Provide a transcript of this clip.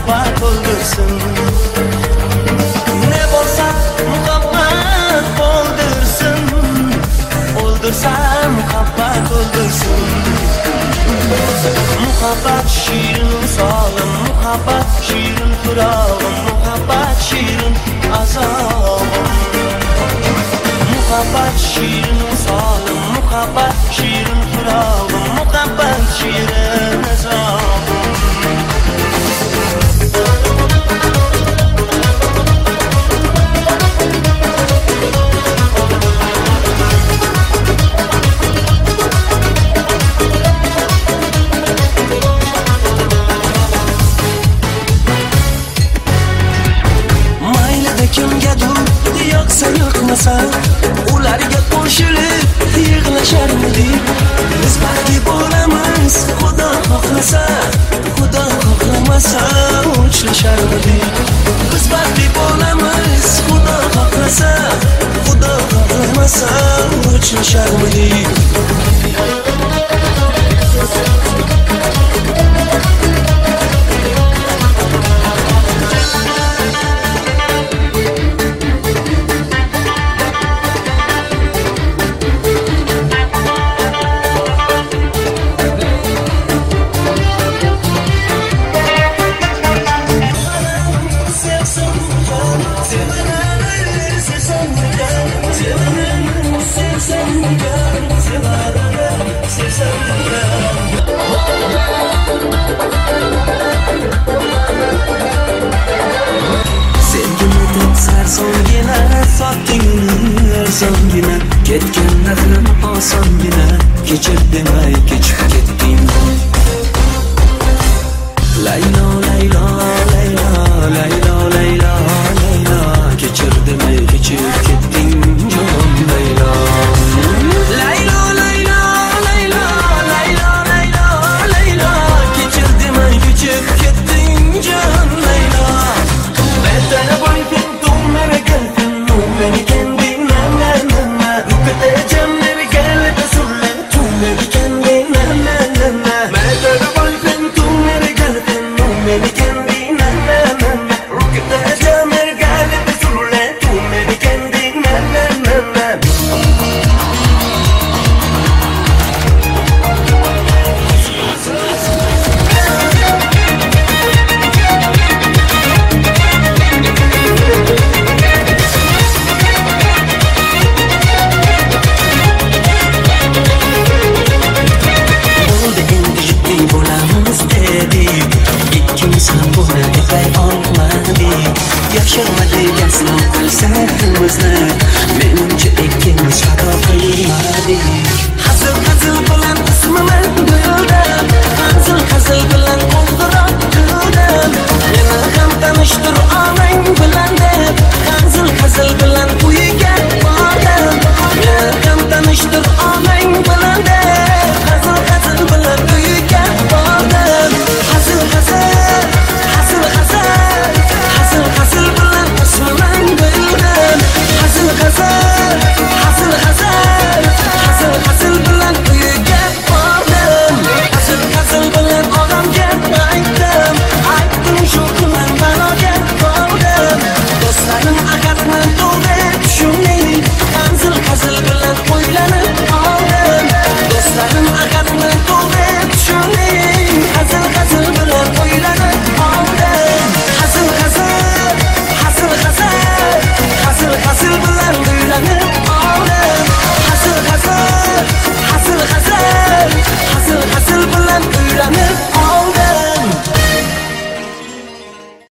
muhabbat o'ldirsin. Ne bo'lsa muhabbat o'ldirsin, o'ldirsa muhabbat o'ldirsin. Muhabbat şirin misolim, muhabbat şirin firog'im, muhabbat şirin azobim. Muhabbat şirin misolim, muhabbat şirin firog'im, muhabbat şirin azobim. Kimgadir yoqsa yoqmasa ularga qo'shilib yig'lasharmidik. Biz birga bo'lamiz, Xudo xohlasa, Xudo xohlamasa uchrasharmidik. Biz birga bo'lamiz, Xudo xohlasa, Xudo xohlamasa uchrasharmidik. Songina ketgan nafsim osongina kechib demay kechib ketding. Laylo laylo laylo laylo laylo laylo kechib demay kechib ketding jonim laylo. Laylo laylo laylo laylo laylo laylo kechib demay kechib ketding jonim laylo. Better boyfriend tu mere girlfriend tu mere candy. Menimcha ikkimiz xato qilmadik. Hazil bilan ismini qo'yildi, hazil bilan